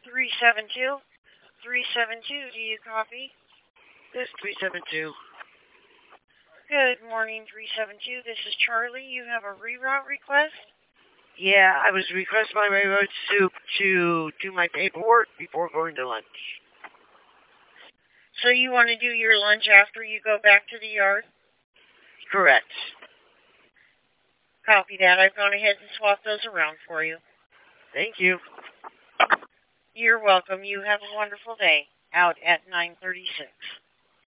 372. 372, do you copy? This 372. Good morning, 372. This is Charlie. You have a reroute request? Yeah, I was requesting my railroad soup to do my paperwork before going to lunch. So you want to do your lunch after you go back to the yard? Correct. Copy that. I've gone ahead and swapped those around for you. Thank you. You're welcome. You have a wonderful day. Out at 9:36.